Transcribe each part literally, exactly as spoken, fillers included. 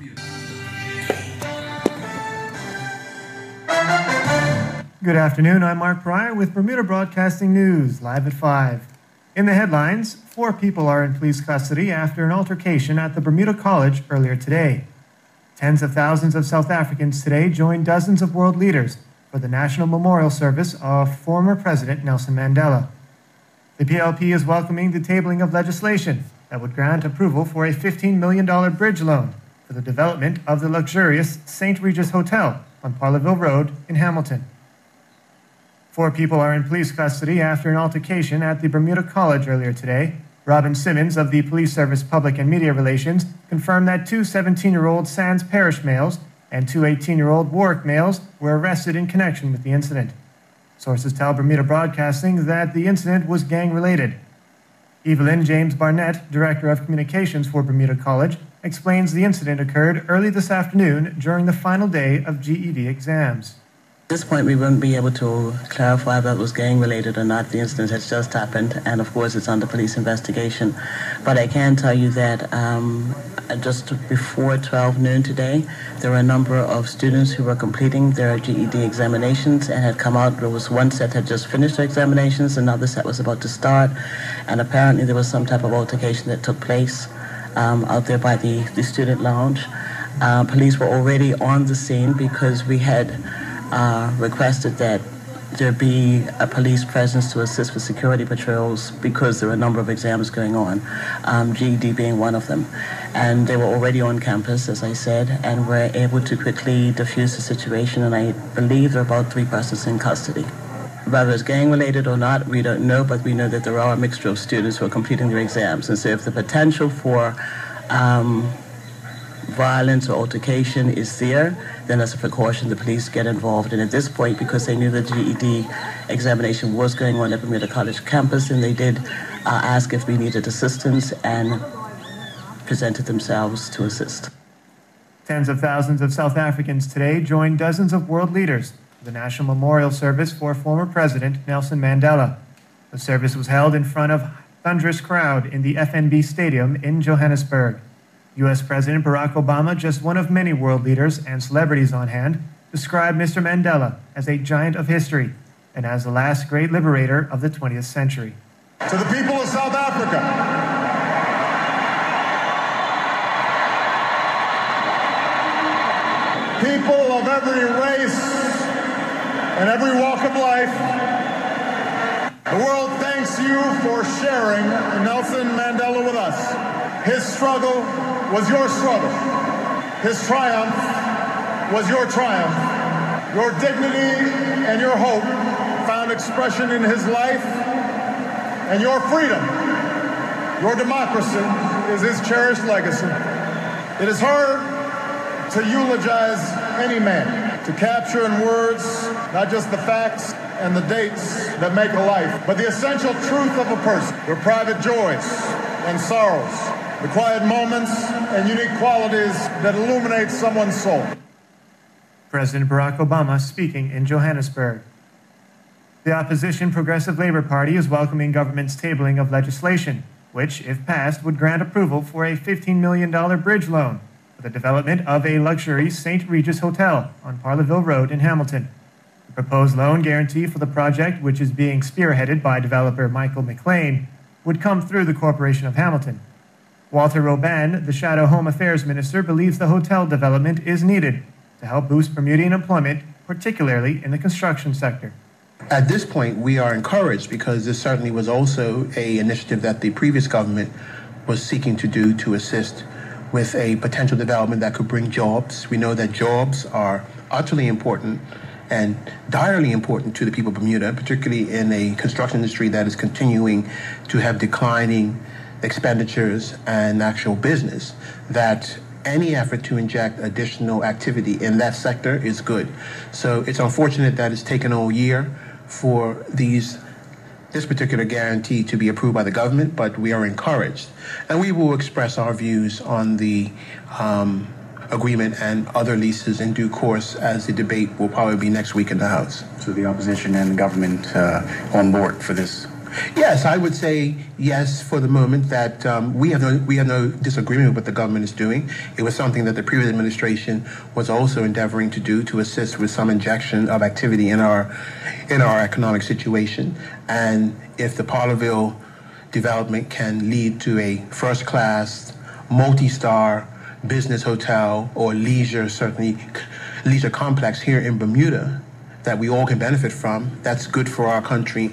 Good afternoon, I'm Mark Pryor with Bermuda Broadcasting News, live at five. In the headlines, four people are in police custody after an altercation at the Bermuda College earlier today. Tens of thousands of South Africans today joined dozens of world leaders for the National Memorial Service of former President Nelson Mandela. The P L P is welcoming the tabling of legislation that would grant approval for a fifteen million dollars bridge loan for the development of the luxurious Saint Regis Hotel on Parleville Road in Hamilton. Four people are in police custody after an altercation at the Bermuda College earlier today. Robin Simmons of the Police Service Public and Media Relations confirmed that two seventeen-year-old Sands Parish males and two eighteen-year-old Warwick males were arrested in connection with the incident. Sources tell Bermuda Broadcasting that the incident was gang-related. Evelyn James Barnett, Director of Communications for Bermuda College, explains the incident occurred early this afternoon during the final day of G E D exams. At this point, we wouldn't be able to clarify if that was gang-related or not. The incident has just happened, and of course, it's under police investigation. But I can tell you that um, just before twelve noon today, there were a number of students who were completing their G E D examinations and had come out. There was one set had just finished their examinations, another set was about to start, and apparently there was some type of altercation that took place um, out there by the, the student lounge. Uh, police were already on the scene because we had Uh, requested that there be a police presence to assist with security patrols because there were a number of exams going on, um, G E D being one of them. And they were already on campus, as I said, and were able to quickly diffuse the situation, and I believe there are about three persons in custody. Whether it's gang-related or not, we don't know, but we know that there are a mixture of students who are completing their exams. And so if the potential for um, violence or altercation is there, then as a precaution, the police get involved. And at this point, because they knew the G E D examination was going on at Bermuda College campus, and they did uh, ask if we needed assistance and presented themselves to assist. Tens of thousands of South Africans today joined dozens of world leaders for the National Memorial Service for former President Nelson Mandela. The service was held in front of a thunderous crowd in the F N B Stadium in Johannesburg. U S President Barack Obama, just one of many world leaders and celebrities on hand, described Mister Mandela as a giant of history and as the last great liberator of the twentieth century. To the people of South Africa, people of every race and every walk of life, the world thanks you for sharing Nelson Mandela with us. His struggle was your struggle. His triumph was your triumph. Your dignity and your hope found expression in his life, and your freedom, your democracy, is his cherished legacy. It is hard to eulogize any man, to capture in words not just the facts and the dates that make a life, but the essential truth of a person, their private joys and sorrows, the quiet moments and unique qualities that illuminate someone's soul. President Barack Obama speaking in Johannesburg. The opposition Progressive Labour Party is welcoming government's tabling of legislation, which, if passed, would grant approval for a fifteen million dollars bridge loan for the development of a luxury Saint Regis Hotel on Parleville Road in Hamilton. The proposed loan guarantee for the project, which is being spearheaded by developer Michael McLean, would come through the Corporation of Hamilton. Walter Robban, the Shadow Home Affairs Minister, believes the hotel development is needed to help boost Bermudian employment, particularly in the construction sector. At this point, we are encouraged because this certainly was also an initiative that the previous government was seeking to do to assist with a potential development that could bring jobs. We know that jobs are utterly important and direly important to the people of Bermuda, particularly in a construction industry that is continuing to have declining expenditures and actual business, that any effort to inject additional activity in that sector is good. So it's unfortunate that it's taken all year for these this particular guarantee to be approved by the government, but we are encouraged. And we will express our views on the um, agreement and other leases in due course, as the debate will probably be next week in the House. So the opposition and the government uh, on board for this Yes, I would say yes for the moment that um, we have no we have no disagreement with what the government is doing. It was something that the previous administration was also endeavoring to do to assist with some injection of activity in our in our economic situation. And if the Parlerville development can lead to a first-class, multi-star business hotel or leisure, certainly leisure complex here in Bermuda that we all can benefit from, that's good for our country.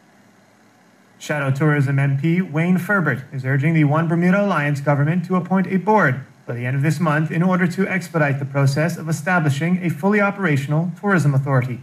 Shadow Tourism M P Wayne Ferbert is urging the One Bermuda Alliance government to appoint a board by the end of this month in order to expedite the process of establishing a fully operational tourism authority.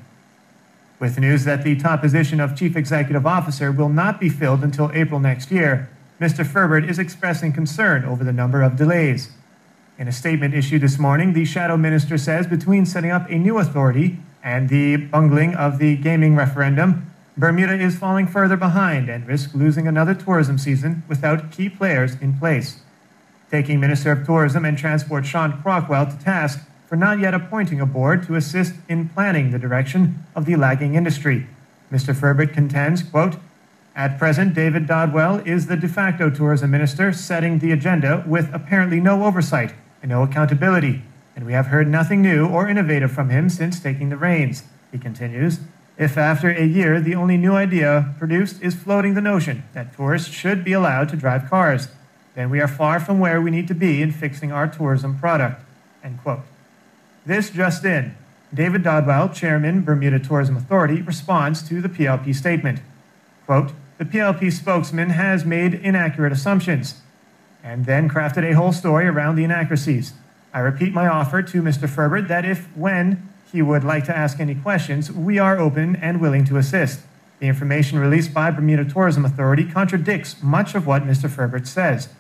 With news that the top position of Chief Executive Officer will not be filled until April next year, Mister Ferbert is expressing concern over the number of delays. In a statement issued this morning, the Shadow Minister says between setting up a new authority and the bungling of the gaming referendum, Bermuda is falling further behind and risks losing another tourism season without key players in place. Taking Minister of Tourism and Transport Sean Crockwell to task for not yet appointing a board to assist in planning the direction of the lagging industry, Mister Ferbert contends, quote, "At present, David Dodwell is the de facto tourism minister setting the agenda with apparently no oversight and no accountability, and we have heard nothing new or innovative from him since taking the reins." He continues, "If after a year the only new idea produced is floating the notion that tourists should be allowed to drive cars, then we are far from where we need to be in fixing our tourism product." End quote. This just in. David Dodwell, Chairman, Bermuda Tourism Authority, responds to the P L P statement. Quote, "The P L P spokesman has made inaccurate assumptions and then crafted a whole story around the inaccuracies. I repeat my offer to Mister Ferbert that if, when, he would like to ask any questions, we are open and willing to assist. The information released by Bermuda Tourism Authority contradicts much of what Mister Ferbert says.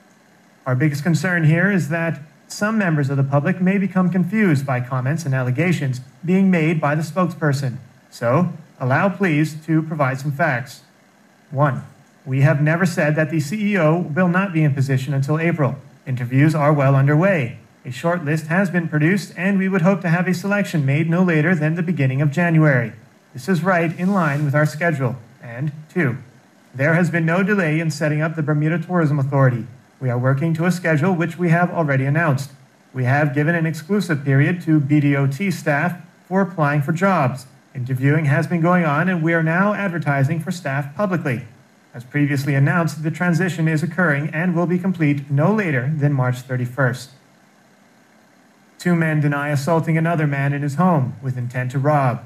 Our biggest concern here is that some members of the public may become confused by comments and allegations being made by the spokesperson. So, allow please to provide some facts. One, we have never said that the C E O will not be in position until April. Interviews are well underway. A short list has been produced, and we would hope to have a selection made no later than the beginning of January. This is right in line with our schedule. And two, there has been no delay in setting up the Bermuda Tourism Authority. We are working to a schedule which we have already announced. We have given an exclusive period to B D O T staff for applying for jobs. Interviewing has been going on, and we are now advertising for staff publicly. As previously announced, the transition is occurring and will be complete no later than March thirty-first. Two men deny assaulting another man in his home with intent to rob.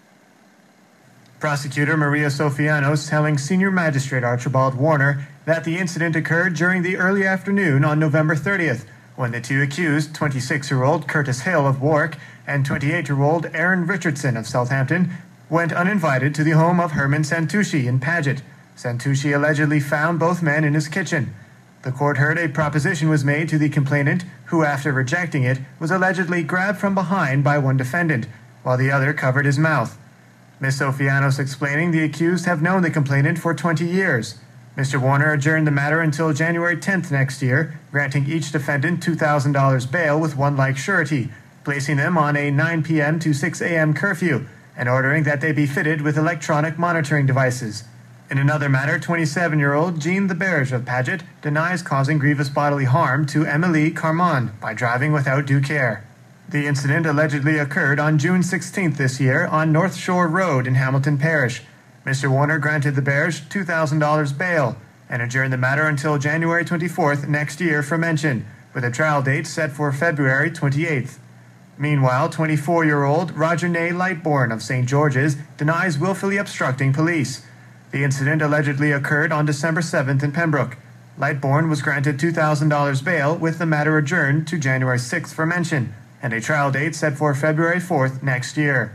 Prosecutor Maria Sofianos telling Senior Magistrate Archibald Warner that the incident occurred during the early afternoon on November thirtieth, when the two accused, twenty-six-year-old Curtis Hill of Warwick and twenty-eight-year-old Aaron Richardson of Southampton, went uninvited to the home of Herman Santucci in Paget. Santucci allegedly found both men in his kitchen. The court heard a proposition was made to the complainant, who, after rejecting it, was allegedly grabbed from behind by one defendant, while the other covered his mouth. Miz Sofianos explaining the accused have known the complainant for twenty years. Mister Warner adjourned the matter until January tenth next year, granting each defendant two thousand dollars bail with one like surety, placing them on a nine p.m. to six a.m. curfew, and ordering that they be fitted with electronic monitoring devices. In another matter, twenty-seven-year-old Jean the Berge of Paget denies causing grievous bodily harm to Emily Carmond by driving without due care. The incident allegedly occurred on June sixteenth this year on North Shore Road in Hamilton Parish. Mister Warner granted the Berge two thousand dollars bail and adjourned the matter until January twenty-fourth next year for mention, with a trial date set for February twenty-eighth. Meanwhile, twenty-four-year-old Roger Ney Lightbourne of Saint George's denies willfully obstructing police. The incident allegedly occurred on December seventh in Pembroke. Lightbourne was granted two thousand dollars bail with the matter adjourned to January sixth for mention, and a trial date set for February fourth next year.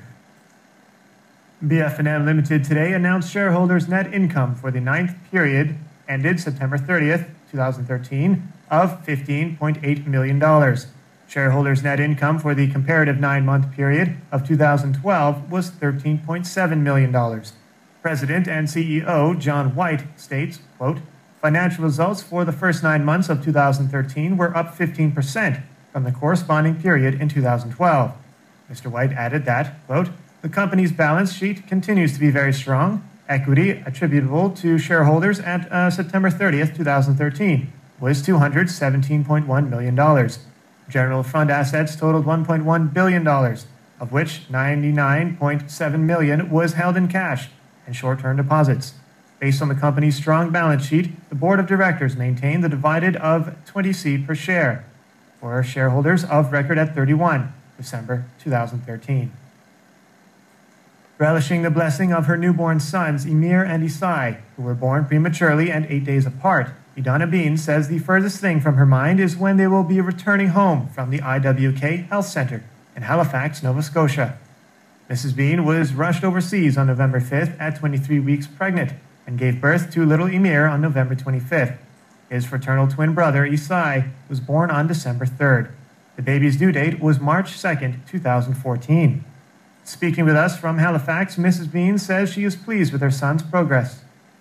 B F and M Limited today announced shareholders' net income for the ninth period ended September thirtieth, twenty thirteen, of fifteen point eight million dollars. Shareholders' net income for the comparative nine-month period of two thousand twelve was thirteen point seven million dollars. President and C E O John White states, quote, "Financial results for the first nine months of two thousand thirteen were up fifteen percent from the corresponding period in two thousand twelve. Mister White added that, quote, "The company's balance sheet continues to be very strong, Equity attributable to shareholders at uh, September thirtieth, twenty thirteen was two hundred seventeen point one million dollars. General fund assets totaled one point one billion dollars, of which ninety-nine point seven million dollars was held in cash and short-term deposits. Based on the company's strong balance sheet, the board of directors maintained the dividend of twenty cents per share for shareholders of record at thirty-first December twenty thirteen. Relishing the blessing of her newborn sons, Emir and Isai, who were born prematurely and eight days apart, Idana Bean says the furthest thing from her mind is when they will be returning home from the I W K Health Center in Halifax, Nova Scotia. Missus Bean was rushed overseas on November fifth at twenty-three weeks pregnant and gave birth to little Emir on November twenty-fifth. His fraternal twin brother, Isai, was born on December third. The baby's due date was March second, twenty fourteen. Speaking with us from Halifax, Missus Bean says she is pleased with her son's progress.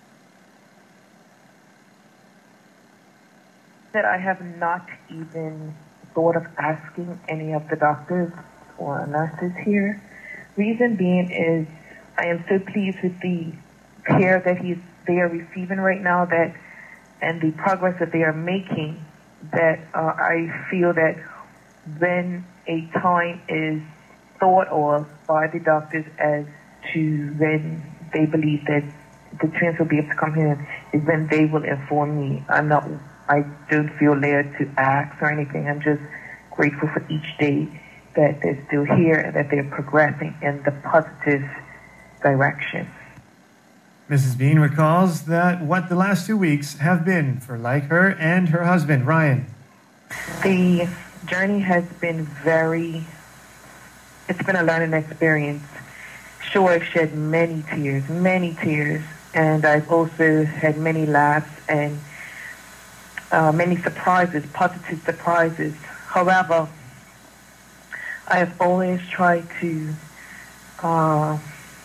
That I have not even thought of asking any of the doctors or nurses here. Reason being is I am so pleased with the care that he's they are receiving right now, that and the progress that they are making, that uh, I feel that when a time is thought of by the doctors as to when they believe that the twins will be able to come here, is when they will inform me. I'm not, I don't feel led to ask or anything. I'm just grateful for each day that they're still here and that they're progressing in the positive direction. Missus Bean recalls that what the last two weeks have been for like her and her husband, Ryan. The journey has been very, it's been a learning experience. Sure, I've shed many tears, many tears, and I've also had many laughs and uh, many surprises, positive surprises. However, I have always tried to, uh,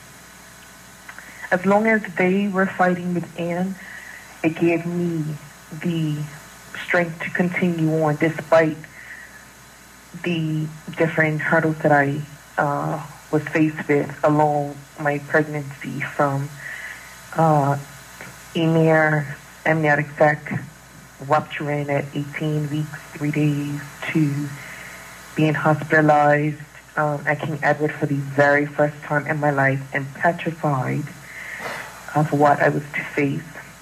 as long as they were fighting within, it gave me the strength to continue on despite the different hurdles that I uh, was faced with along my pregnancy, from uh, Emir amniotic sac rupturing at eighteen weeks, three days, to being hospitalized um, at King Edward for the very first time in my life and petrified of what I was to face,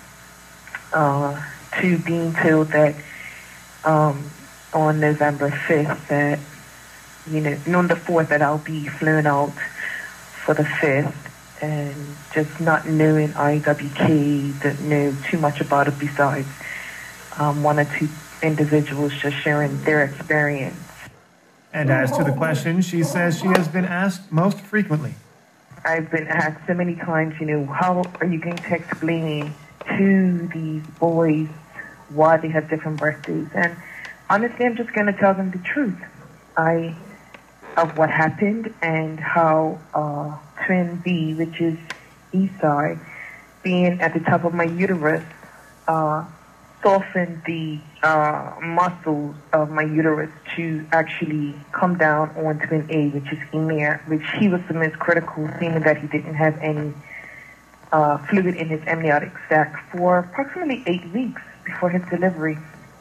uh, to being told that um, on November fifth that, you know, on the fourth that I'll be flown out for the fifth, and just not knowing I W K, didn't know too much about it besides um, one or two individuals just sharing their experience. And as to the question, she says she has been asked most frequently. I've been asked so many times, you know, how are you going to explain to these boys why they have different birthdays? And honestly, I'm just going to tell them the truth I of what happened and how uh, twin B, which is Isai, being at the top of my uterus, uh, softened the uh, muscles of my uterus to actually come down on twin A, which is Emir, which he was the most critical, seeing that he didn't have any uh, fluid in his amniotic sac for approximately eight weeks before his delivery.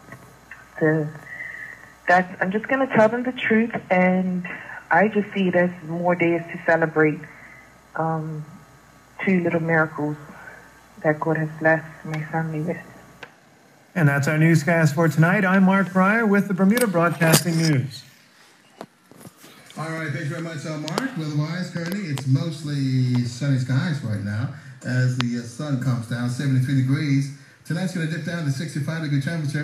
So that's, I'm just going to tell them the truth, and I just see it as more days to celebrate um, two little miracles that God has blessed my family with. And that's our newscast for tonight. I'm Mark Pryor with the Bermuda Broadcasting News. All right, thank you very much, uh, Mark. Weather-wise, currently, it's mostly sunny skies right now as the uh, sun comes down, seventy-three degrees. Tonight's going to dip down to sixty-five degree temperature.